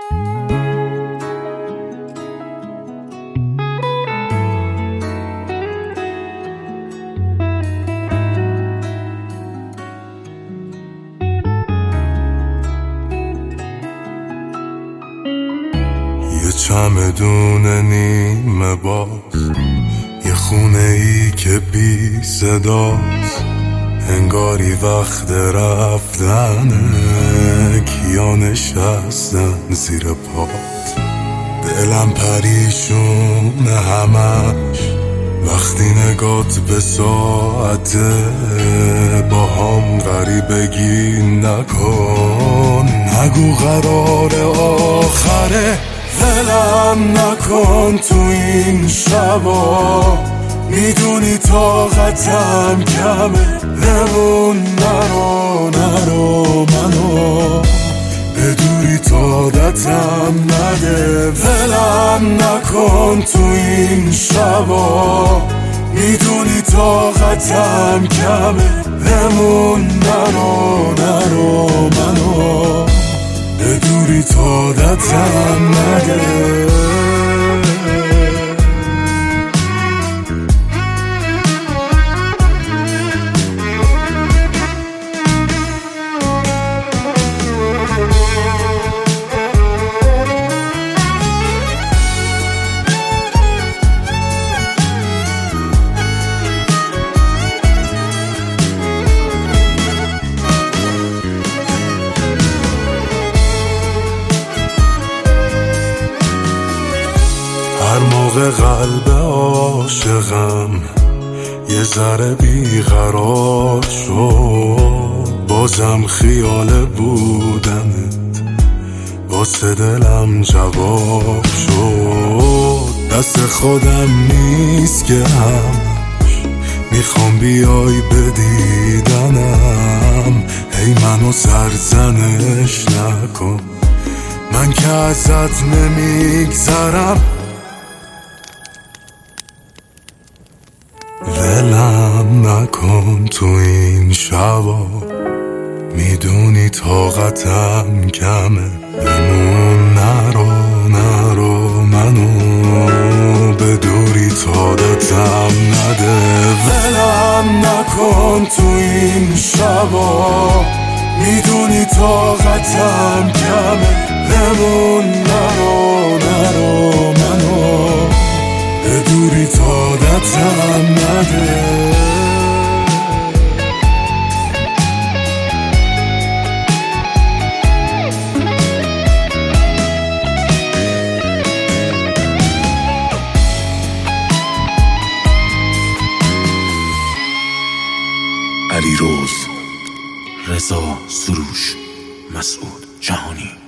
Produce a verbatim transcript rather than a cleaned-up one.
یه چمدون نیمه باز، یه خونه ای که بی صداست، انگاری وقت رفتنه، کیا نشستن زیر پات. دلم پریشونه همش وقتی نگات به ساعته، با هم غریبگی نکن، نگو قرار آخره، ولم نکن تو این شبا، میدونی طاقتم کمه، بمون نرو نرو منو به دوری طاقتم نده، ولم نکن تو این شبا، میدونی طاقتم کمه، بمون نرو نرو منو به دوری طاقتم نده. هر موقع قلب عاشقم یه ذره بیقرار شد، بازم خیال بودنت واسه دلم جواب شد. دست خودم نیست که همش میخوام بیای به دیدنم، هی منو سرزنش نکن، من که ازت نمیگذرم، ولم نکن تو این شبا، میدونی طاقتم کمه، بمون نرو نرو منو به دوری طاقتم نده، ولم نکن تو این شبا، میدونی طاقتم کمه، بمون نرو نرو منو به دوری طاقتم نده. علیرضا، رضا سروش، مسعود جهانی.